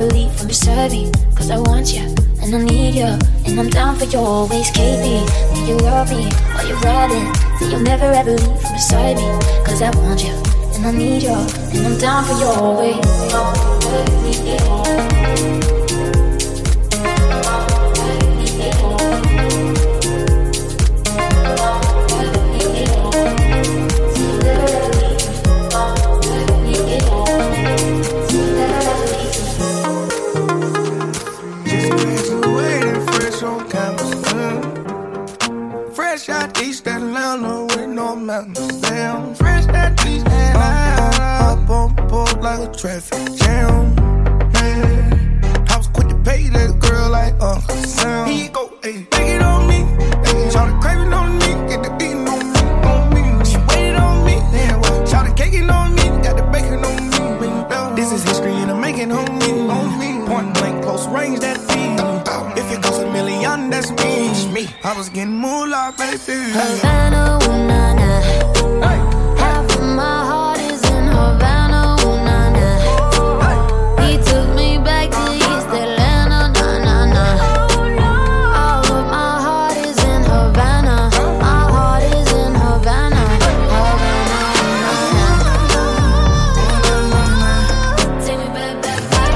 leave from beside me. Cause I want you, and I need you, and I'm down for you always, Katie. Do you love me, are you riding? That you'll never ever leave from beside me. Cause I want you, and I need you, and I'm down for you always. Fresh out East Atlanta with no mountains down. Fresh out East Atlanta, up on board like a traffic jam. Man, I was quick to pay that girl like Uncle Sam. Here you go, ayy, take it on me. Ayy, shout the craving on me, get the beating on me. She waited on me, damn, well, shout the caking on me, got the bacon on me. This is history and I'm making on me. Point blank, close range, that feed. If it goes $1 million, that's me. I was getting moolah, baby. Havana, ooh, nah, nah. Half of my heart is in Havana, ooh, nah, nah. He took me back to East Atlanta, nah, nah, nah. All of my heart is in Havana. My heart is in Havana. Havana, ooh, nah, nah. Take me back, back, back.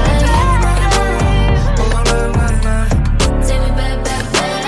Take me back, back, back.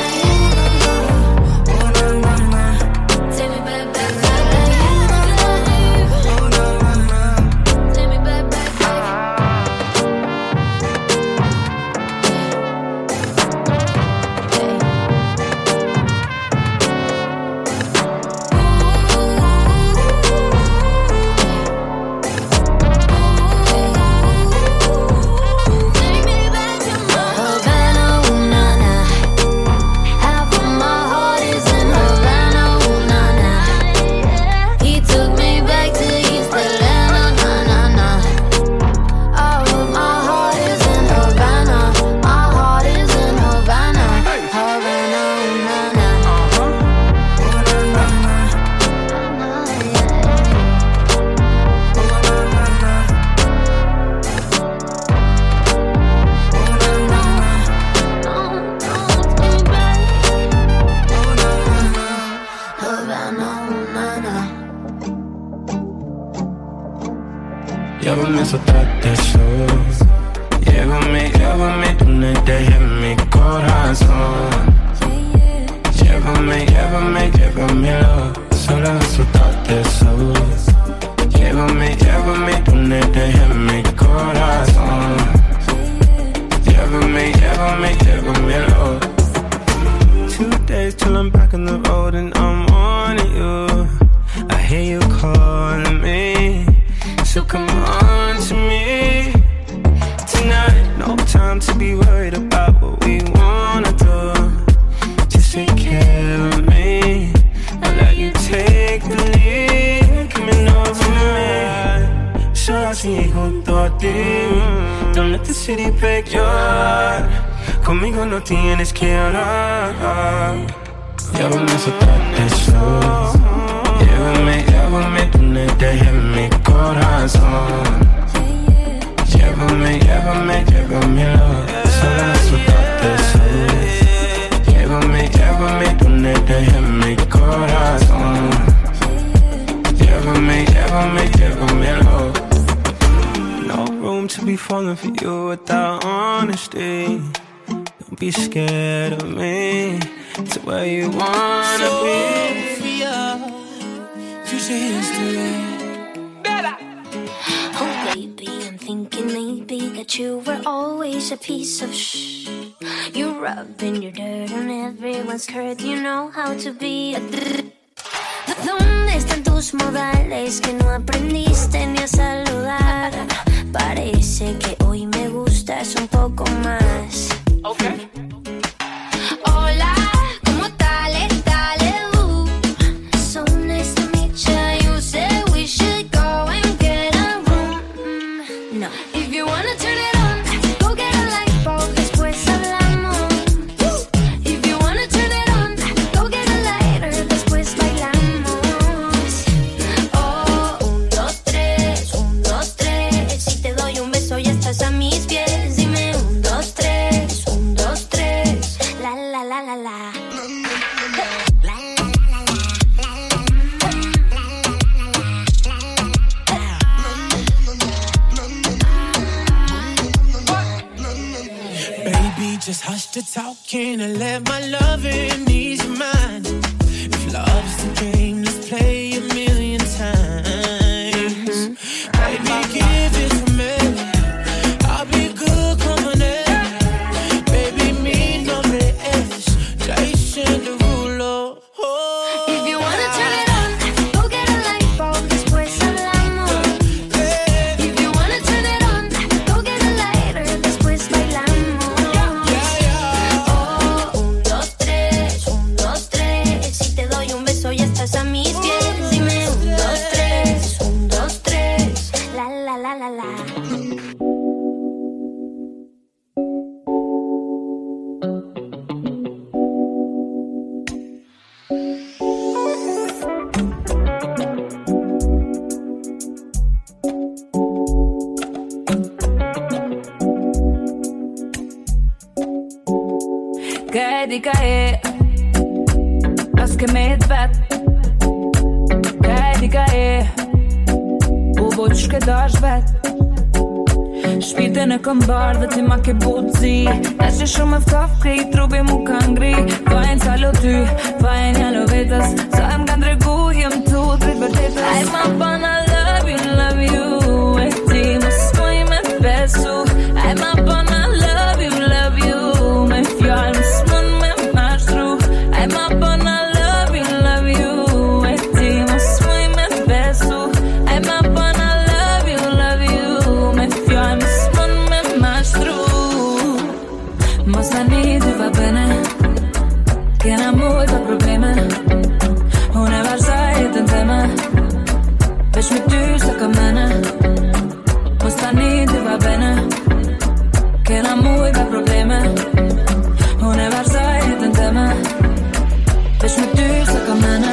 Llévame a soltarte eso. Llévame donde te lleve mi corazón. Llévamelo. Solo a soltarte eso. Llévame donde te lleve mi corazón. Llévamelo. 2 days till I'm back on the road and I'm on you. I hear you calling me, so come on to me tonight. No time to be worried about what we wanna do. Just take care of me. I'll let you take the lead. Coming over me, solo así junto a ti. Don't let the city break your heart. Conmigo no tienes que hablar. Llévame a soltarte eso. Llévame donde te lleve mi corazón. Llévamelo. Solo a soltarte eso. Llévame donde te lleve mi corazón. Llévamelo. No room to be falling for you without honesty. Don't be scared of me. To where you wanna be. Future history. Oh baby, I'm thinking maybe that you were always a piece of shh. You're rubbing your dirt on everyone's skirt. You know how to be a ¿Dónde están tus modales que no aprendiste ni a saludar? Parece que hoy me gustas un poco más. Okay. Hola, ¿cómo tal? So nice to meet you. You said we should go and get a room. No. If you wanna turn it on, go get a light bulb, después hablamos. If you wanna turn it on, go get a lighter, después bailamos. Oh, 1, 2, 3, 1, 2, 3. Si te doy un beso ya estás a mis pies. Dime Baby, just hush the talking and let my loving ease your mind. If love's the game, let's play a million times. Baby, give it to me. I'll be good company. Baby, mi nombre es Jason Derulo. If you wanna turn it on, go get a light bulb, después hablamos. If you wanna turn it on, go get a lighter, después bailamos. Oh, 1, 2, 3, 1, 2, 3. Si te doy un beso ya estás a mis pies. Dime 1, 2, 3, 1, 2, 3. La la la la la. Kädikäe, laske meid vett. Kädikäe, ubočke daš vet. Shpite në këmbar dhe ti ma ke buci. Tash që shumë ftaf kri, trupi mu kanë ngri. Vajen calo ty, vajen jalo vetës. Sa em kanë dregu, jem tu, trit vërtetës. Aj ma pana love you. E ti më s'poj me besu. Aj ma pana love you. Me fjallë më s'mën me mashtru. Aj ma pana love you. E ti më s'poj me besu. Aj ma pana love you. Me fjallë më s'mën me mashtru. Mos tani ty va bene. Kena mujta probleme. Unë e vazhdoj jetën tema. Veç me ty sa ka mene. Mos tani ty va bene. Kena mujta probleme. Unë e vazhdoj jetën tema. Veç me ty sa ka mene.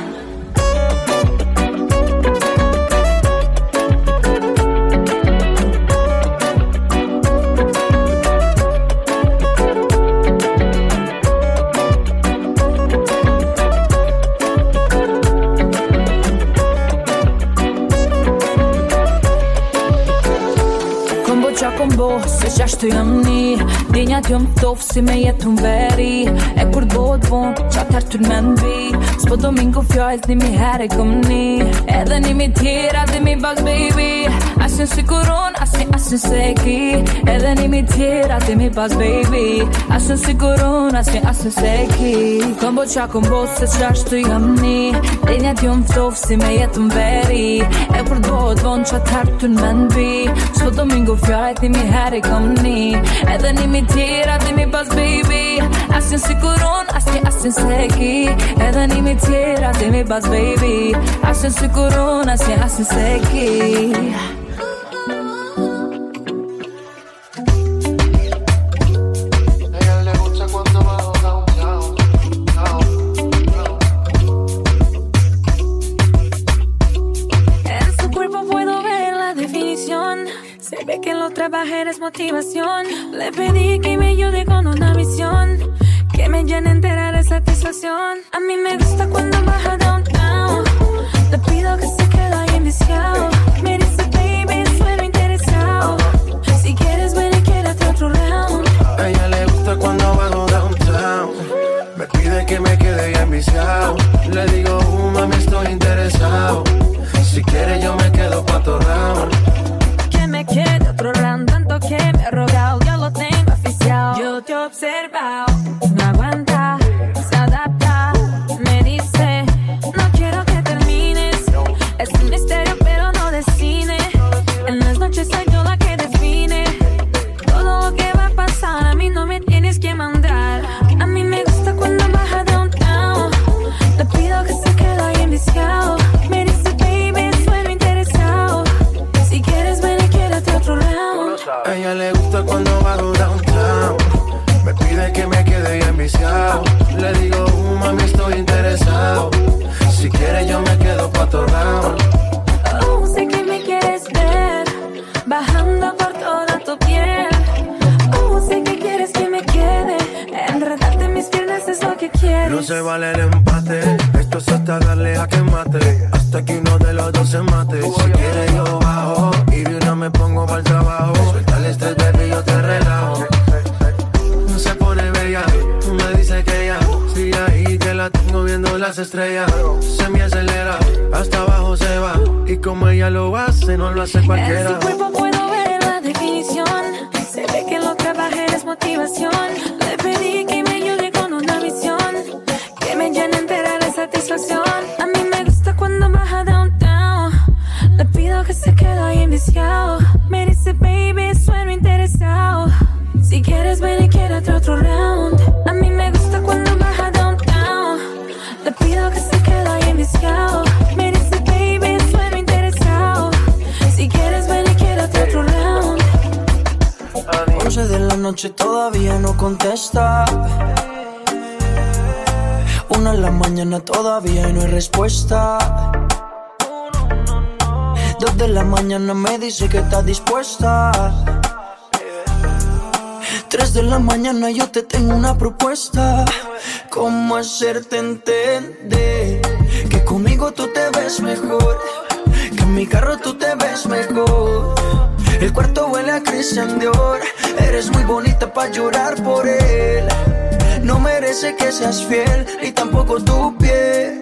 Se qashtu jam ni Dinjat jom thof si me jetu veri. E kur t'bot bon, qatar t'ur me nbi. S'po domingo fjall't nimi here kom ni. Edhe nimi tjera dimi bak baby. Asin si kuron, asin seki. Edhe nimi tjera dimi bak baby. Asin si kuron, asin seki. Kombo qa kombo se qashtu jam ni Dinjat jom thof si me jetu veri. E kur t'bot bon, qatar t'ur me nbi. S'po domingo fjall't nimi here kom ni. Edhe nimi tjera dimi bas baby. Asin si kuron, asin seki. Edhe nimi tjera dimi bas baby. Asin si kuron, asin seki. Eres motivación. Le pedí que me ayude con una misión que me llene entera de satisfacción. A mí me gusta cuando baja downtown. Le pido que se quede ahí enviciado. Me dice baby, sueno interesado. Si quieres ven y quédate otro round. A ella le gusta cuando bajo downtown. Me pide que me quede ahí enviciado. Le digo, mami, estoy interesado. Si quieres yo me quedo pa' otro round. Me quede otro round, tanto que me he rogado, yo lo tengo oficial. Yo te he observado, no aguanta, se adapta, me dice, no quiero que termines. Es un misterio pero no de cine. En las noches soy yo la que define todo lo que va a pasar, a mí no me tienes que mandar. A mí me gusta cuando baja downtown. Le pido que se quede ahí enviciado. Me dice baby, sueno interesado. Si quieres ven otro round. A ella le gusta cuando bajo downtown. Me pide que me quede ahí enviciado. Le digo, mami, estoy interesado. Si quieres yo me quedo pa' otro round. Oh, sé que me quieres ver bajando por toda tu piel. Oh, sé que quieres que me quede. Enredarte en mis piernas es lo que quieres. No se vale el empate. Esto es hasta darle a que mate. Hasta que uno de los dos se mate. Si quieres yo bajo y de una me pongo pa'l trabajo. Suelta el estrés, baby, yo te relajo. las estrellas. Se me acelera, hasta abajo se va. Y como ella lo hace, no lo hace cualquiera. En su cuerpo puedo ver la definición. Se ve que lo que baja es motivación. Le pedí que me ayude con una visión que me llene entera de satisfacción. A mí me gusta cuando baja downtown. Le pido que se quede ahí enviciado. Me dice baby, sueno interesado. Si quieres ven y quédate otro round. A mí me gusta cuando baja downtown. Le pido que se quede ahí enviciado. Me dice baby, sueno interesado. Si quieres ven y quédate otro round. 11 de la noche todavía no contesta. 1 de la mañana todavía no hay respuesta. 2 de la mañana me dice que está dispuesta. 3 de la mañana yo te tengo una propuesta. ¿Cómo hacerte entender que conmigo tú te ves mejor? Que en mi carro tú te ves mejor. El cuarto huele a Christian Dior. Eres muy bonita pa' llorar por él. No merece que seas fiel, ni tampoco tu piel.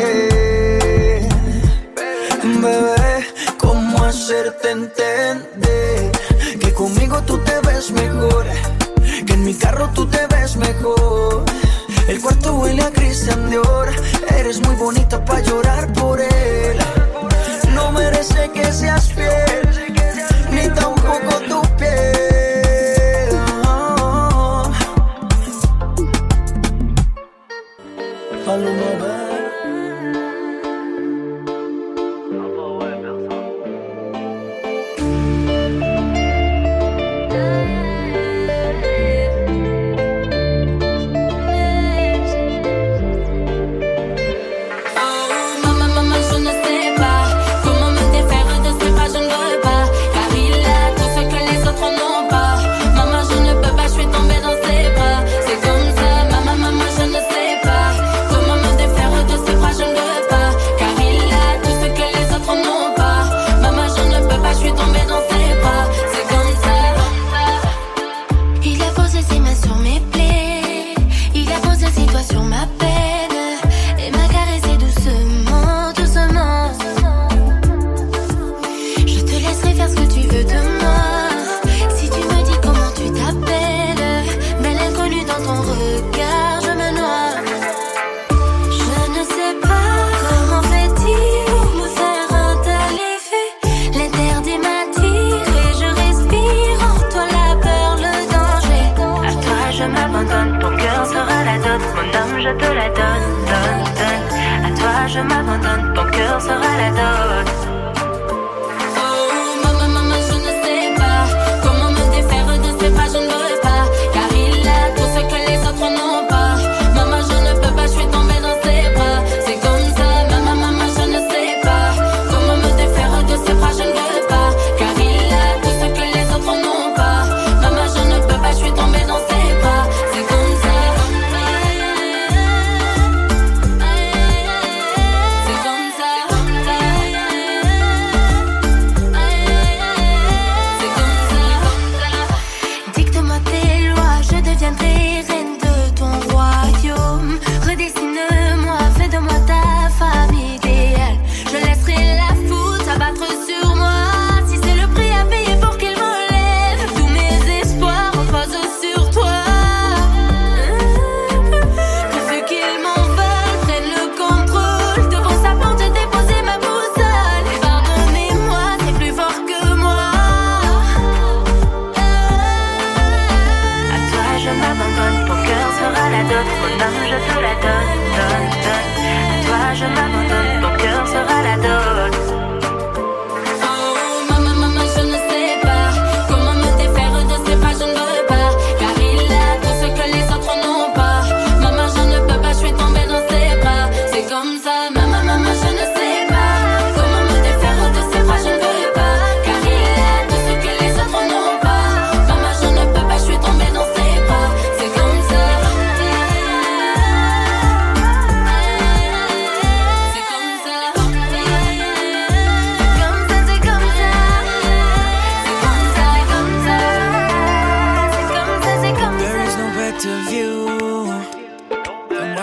Bebé, ¿cómo hacerte entender que conmigo tú te ves mejor? Que en mi carro tú te ves mejor. El cuarto huele a Christian Dior. Eres muy bonita pa' llorar por él. No merece que seas fiel, ni tampoco tu piel. Maluma,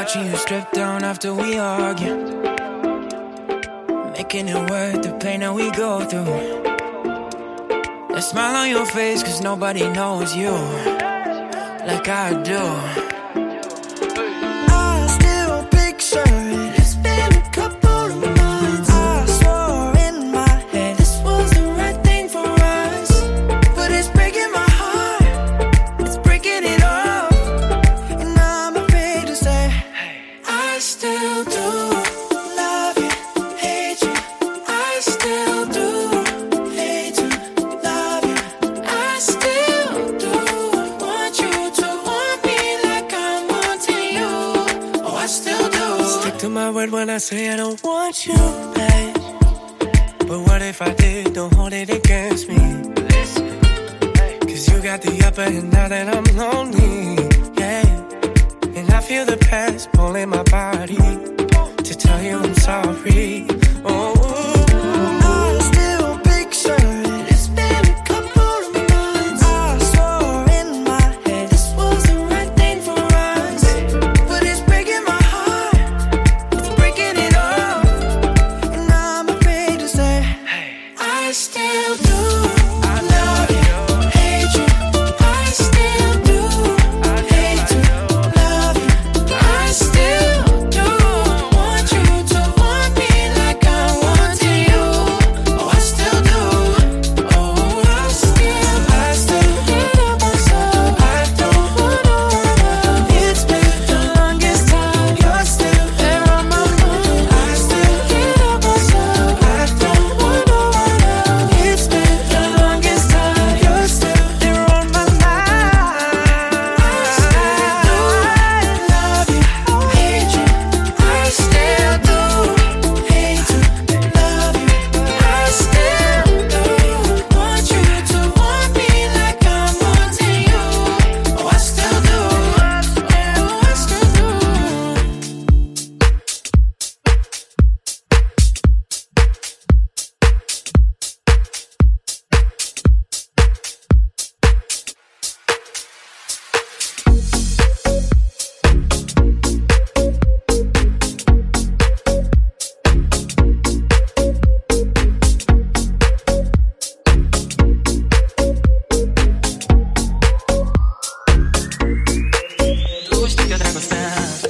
watching you strip down after we argue, making it worth the pain that we go through. That smile on your face, cause nobody knows you like I do. I still picture it. It's been a couple of months. I swore in my head this was the right thing for us, but it's breaking my heart. It's breaking it off, and I'm afraid to say I still do love you, hate you. I still do hate you, love you. I still do want you to want me like I'm wanting you. Oh, I still do. Stick to my word when I say I don't want you back. But what if I did? Don't hold it against me. Cause you got the upper hand now that I'm lonely, yeah. And I feel the past pulling my body to tell you I'm sorry. Oh, I still picture it. It's been a couple of months. I swore in my head this was the right thing for us, but it's breaking my heart. It's breaking it off, and I'm afraid to say I still do. I love you, hate you. I still do hate you, love you. I still do want you to want me like I wanted you. Oh, I still do. Oh, I still get up myself. I don't wanna run. It's been the longest time. You're still there on my mind. I still get up myself. I don't wanna run. It's been the longest time. You're still there on my mind. I love you, hate you. I still do hate you, love you. I still do want you to want me like I'm wanting you. Oh, I still do. Oh, I still do. tu știi că dragostea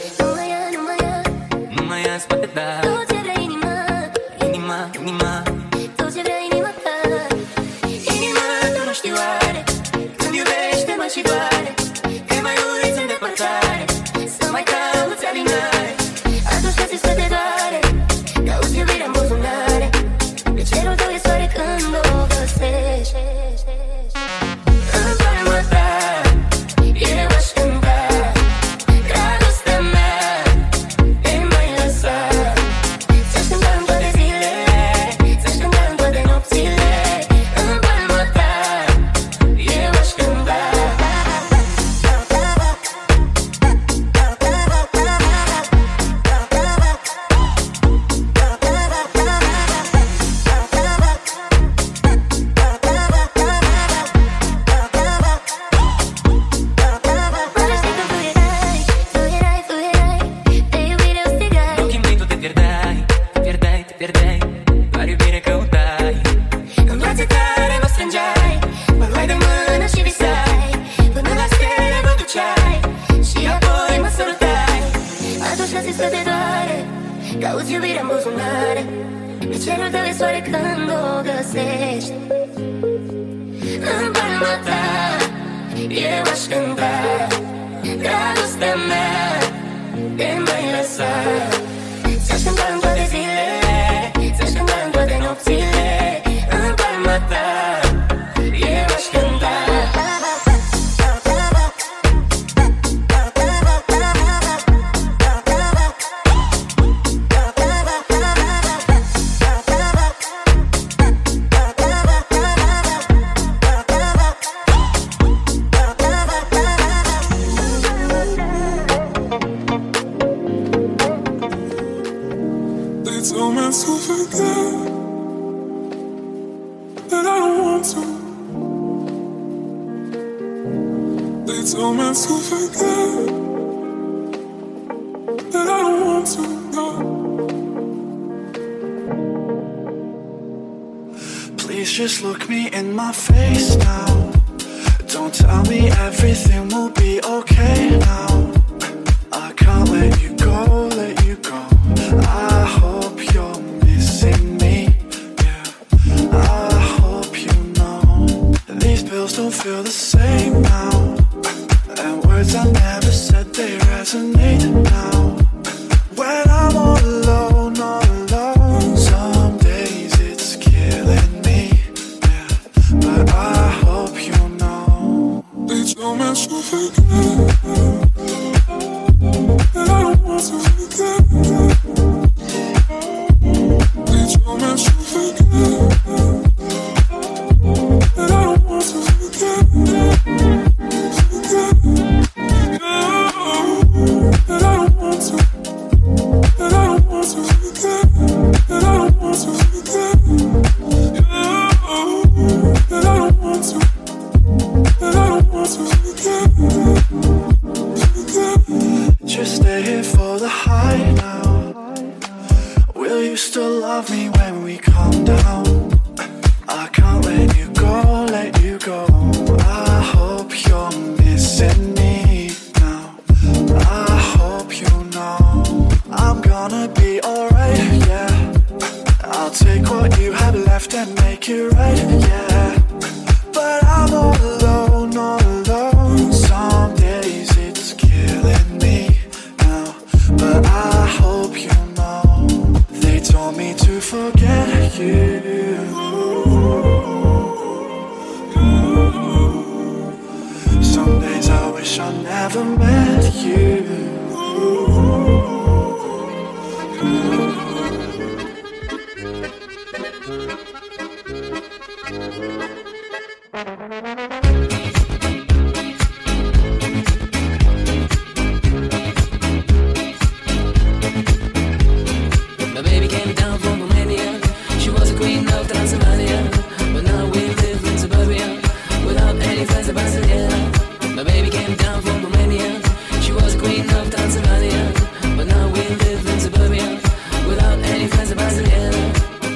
Nu mai nu mai azi poate da. tot ce vrea inima, Inima, inima, tot ce vrea inima ta. Inima, tu nu știi oare, când iubești te mai și doare. Te mai uiți în depărtare, să mai cauți alinare. Atunci când ți spate doare, cauți iubirea în buzunare. De cerul tău e soare când o găsești. În palma ta, eu aș cânta dragostea mea, te mai lăsa. Ți-aș cânta în toate zilele, ți-aș cânta în toate nopțile. În palma ta, eu aș cânta. Mă știi că fluierai, fluierai, fluierai, de iubire o strigai. în ochii mei tu te pierdeai, te pierdeai, te pierdeai, doar iubire căutai. În brațe tale mă strângeai, mă luai de mână și visai. Până la stele mă duceai și apoi mă sărutai. Atunci când ți scade doare, cauți iubirea în buzunare. De cerul tău e soare când o găsești. În palma ta, eu aș cânta dragostea mea, te mai lăsa. Ți-aș cânta în toate zilele, ți-aș cânta în toate nopțile. În palma ta, eu aș cânta. told me to forget, that I don't want to. They told me to forget, want to know. Please just look me in my face now. Don't tell me everything will be okay now. I can't let you go, let you go. I hope you're missing me, yeah. I hope you know these pills don't feel the same now. And words I never said, they resonate now. When I'm all alone, some days it's killing me, yeah. But I hope you know they told me to forget, and I don't want to forget. They told me to forget, and I don't want to forget. And I don't want to, and I don't want to forget, and I don't want to forget. And I don't want to, and I don't want to forget. Just stay here for the high now. Will you still love me when we calm down? I can't let you go, let you go. I hope you're missing me now. I hope you know I'm gonna be alright, yeah. I'll take what you have left and make it right, yeah. But I'm all alone. Some days it's killing me now. But I hope you know they told me to forget you. Some days I wish I never met you. My baby came down from Romania. She was a queen of Transylvania, but now we live in suburbia without any friends of Barcelona. My baby came down from Romania. She was a queen of Transylvania, but now we live in suburbia without any friends of Barcelona.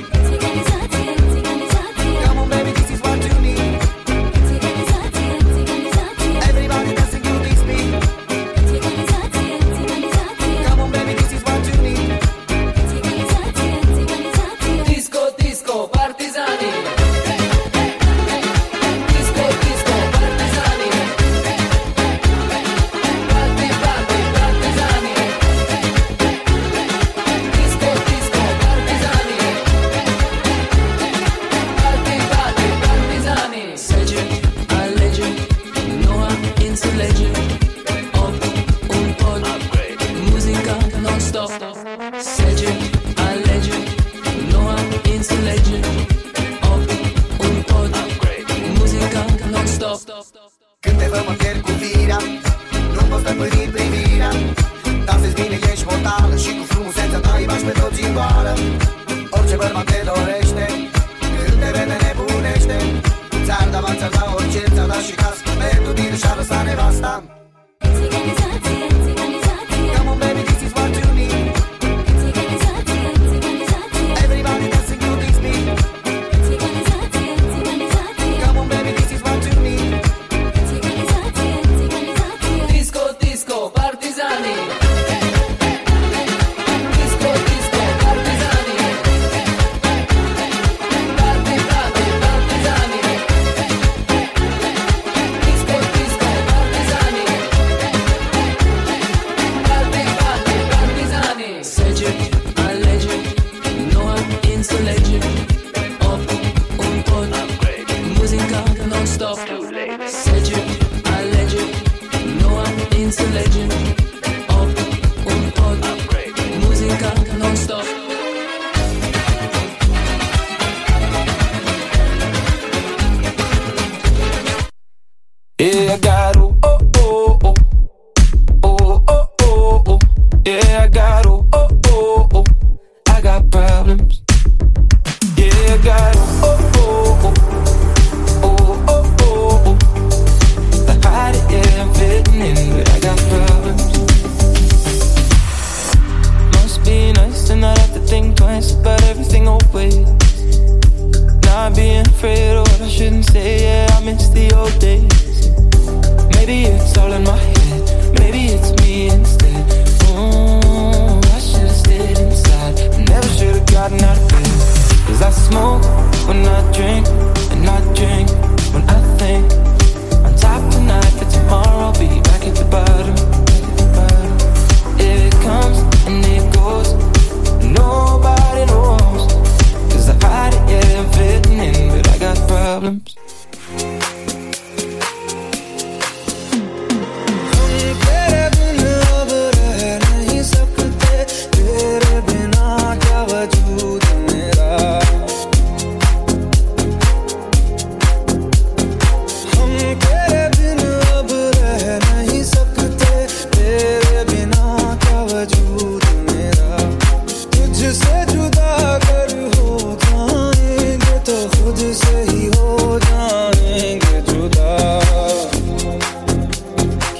Come on, baby, this is what you need. Everybody dancing to this beat. Come on, baby, this is what you need. Disco, disco, partigiani. Disco, disco, partigiani. Party, party, partigiani. Disco, disco, partigiani. Party, party, partigiani. Legend, a legend, Noah into legend. Up, un pod, musica non stop. Legend, a legend, Noah into legend. Up, un pod, musica non stop. Când te văd mă pierd cu firea, nu pot stăpâni privirea. Dansezi bine, ești mortală și cu frumusețea ta îi bași pe toți în goală. Orice bărbat te dorește, când te vede nebunește. Ți-ar da bani, ți-ar da orice, ți-ar da și cască. Pentru tine și-ar lăsa nevasta. Come on, baby, this is what you need. Everybody dancing to this beat. Come on, baby, this is what you need. Disco, disco, partigiani. Disco, disco, partigiani. Party, party, partigiani.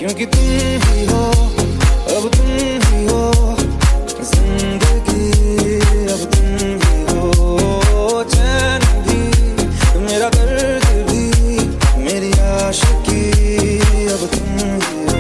क्योंकि तुम ही हो, अब तुम ही हो जिंदगी, अब तुम ही हो चैन भी, मेरा दर्द भी, मेरी आशिकी, अब तुम ही हो।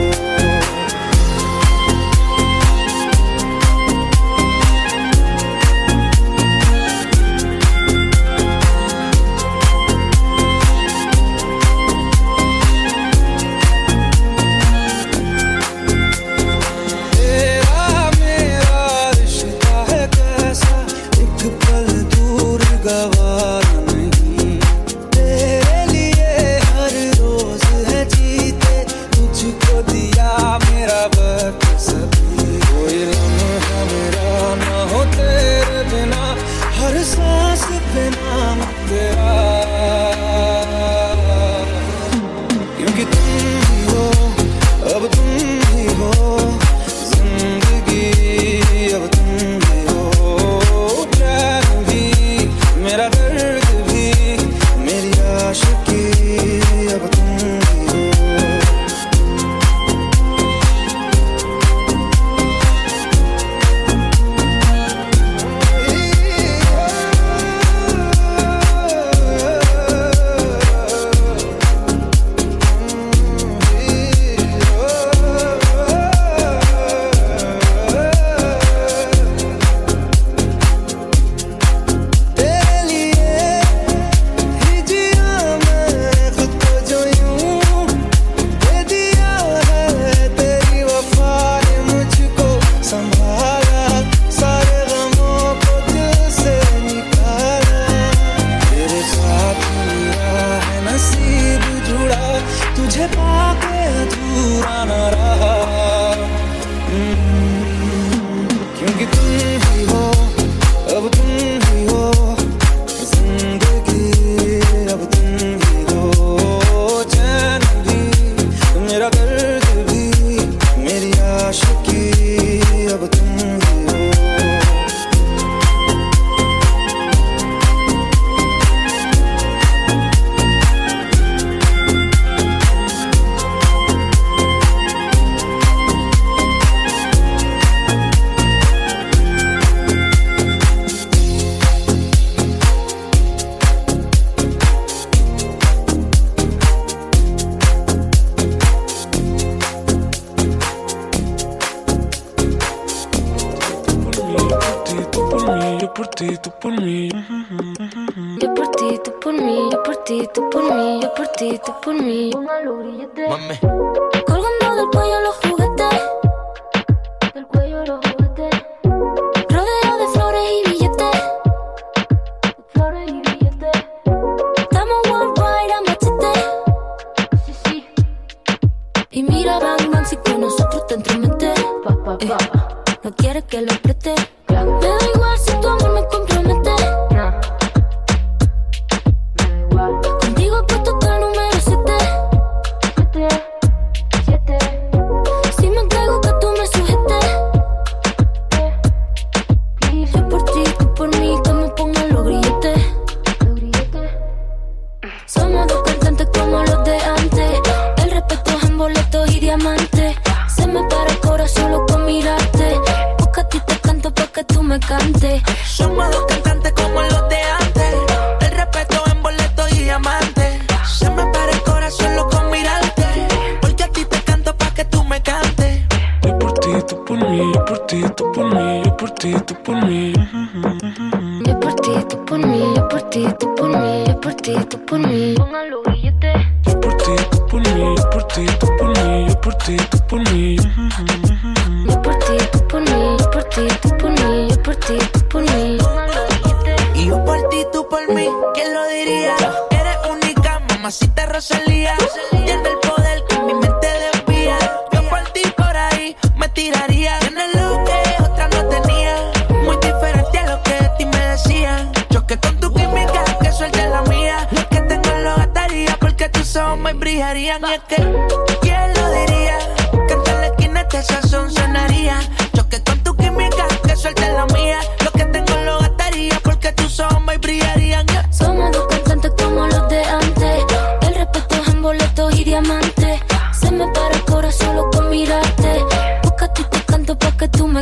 brillarían y es que ¿quién lo diría? Que en la esquina este sazón sonaría. Choque con tu química, que suelte la mía. Lo que tengo lo gastaría porque tus ojos me brillarían. Somos dos cantantes como los de antes. El respeto es en boletos y diamantes. Se me para el corazón, lo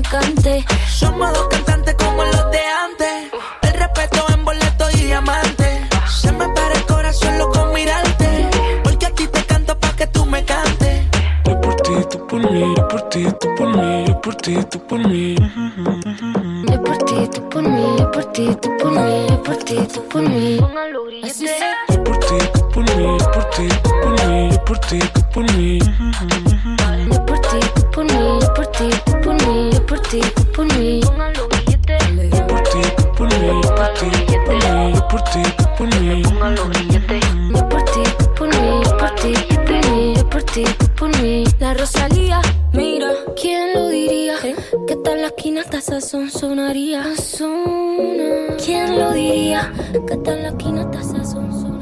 cante. Somos dos cantantes como los de antes. El respeto en boleto y diamante. Se me para el corazón loco mirarte. Porque a ti te canto pa' que tú me cantes. Yo por ti, tú por mí, yo por ti, tú por mí, yo por ti, tú por mí. Yo por ti, tú por mí, yo por ti, tú por mí, yo por ti, tú por mí. Así sea. Yo por ti, tú por mí, yo por ti, tú por mí, yo por ti, tú por mí. Yo por ti, tú por mí, yo por ti, tú por mí, yo por ti, tú por mí. Yo por ti, tú por mí, yo por ti, tú por mí, yo por ti, tú por mí. Yo por ti, tú por mí, yo por ti, tú por mí, yo por ti, tú por mí. La Rosalía, mira, ¿quién lo diría? Que tal la esquina hasta sazón sonaría. ¿Quién lo diría? Que tal la esquina hasta sazón sonaría.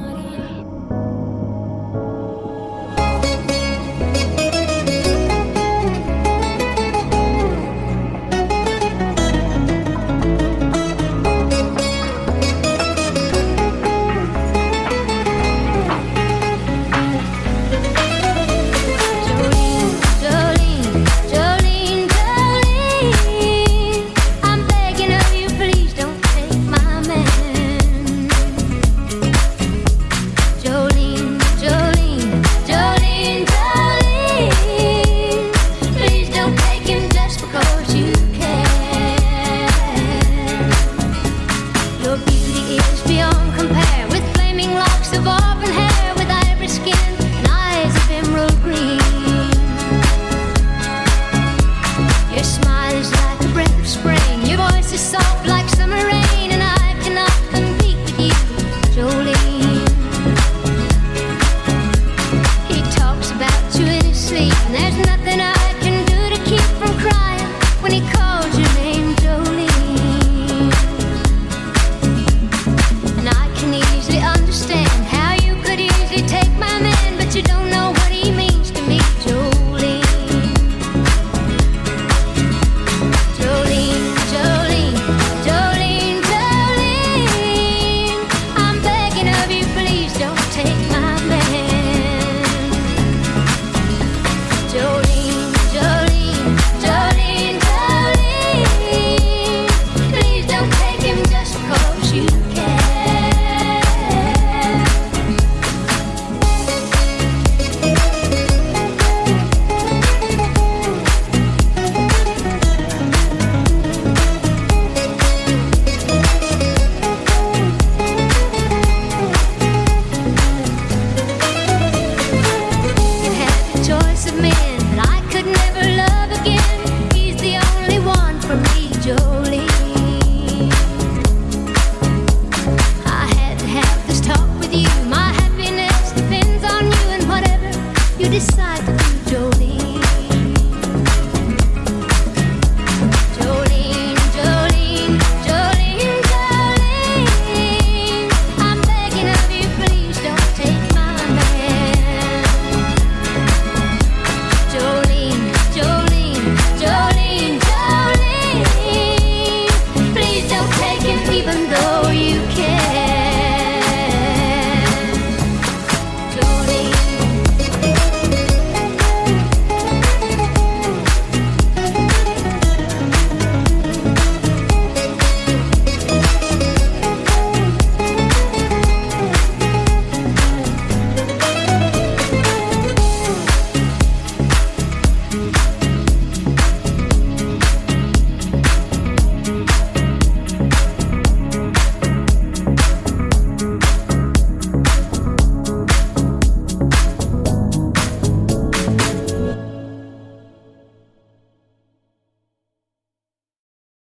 There's nothing